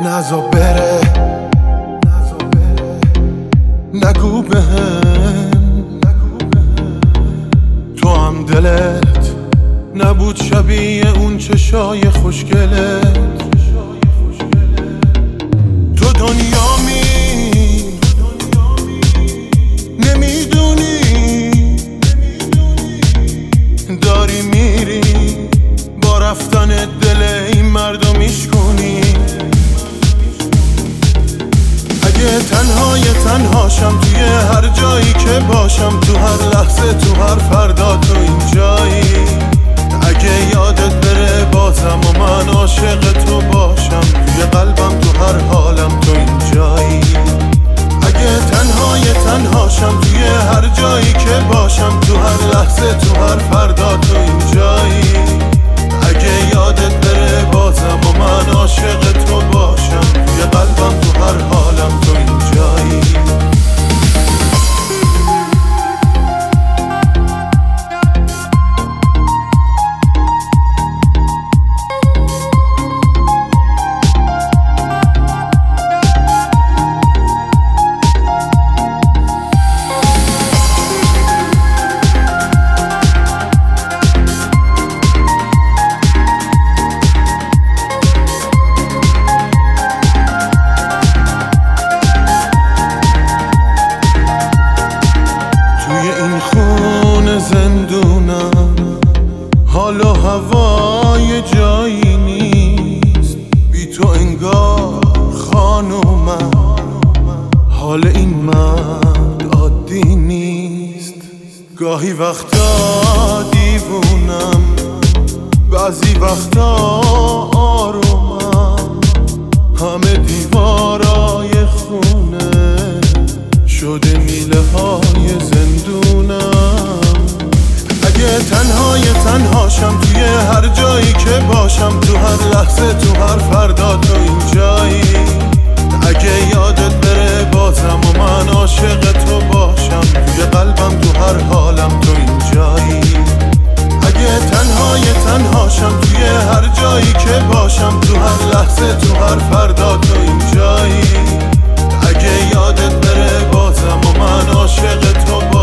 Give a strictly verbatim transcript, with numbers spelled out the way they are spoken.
نزا بره نگو بهم تو هم دلت نبود شبیه اون چشای خوشگلت. تو دنیامی نمیدونی داری میری با رفتن دل این مردم میشکنی. اگه تنهای تنهاشم توی هر جایی که باشم، تو هر لحظه تو هر فردا تو اینجایی. اگه یادت بره بازم و من عاشق تو باشم، توی قلبم تو هر حالم تو اینجایی. اگه تنهای تنهاشم توی هر جایی که باشم، تو هر لحظه تو هر فردا تو اینجایی. اگه یادت بره بازم و من عاشق تو باشم، توی قلبم تو هر حالم تو اینجایی. زندونم حال و هوای جایی نیست بی تو انگار خانومم. حال این مرد عادی نیست، گاهی وقتا دیوونم، بعضی وقتا آرومم. همه دیوارای خونه شده میله های زندونم. اگه تنهای تنهاشم توی هر جایی که باشم، تو هر لحظه تو هر فردا تو اینجایی. اگه یادت بره بازم و من عاشق تو باشم، توی قلبم تو هر حالم تو اینجایی. اگه تنهای تنهاشم توی هر جایی که باشم، تو هر لحظه تو هر فردا تو اینجایی. اگه یادت بره بازم و من عاشق تو باشم،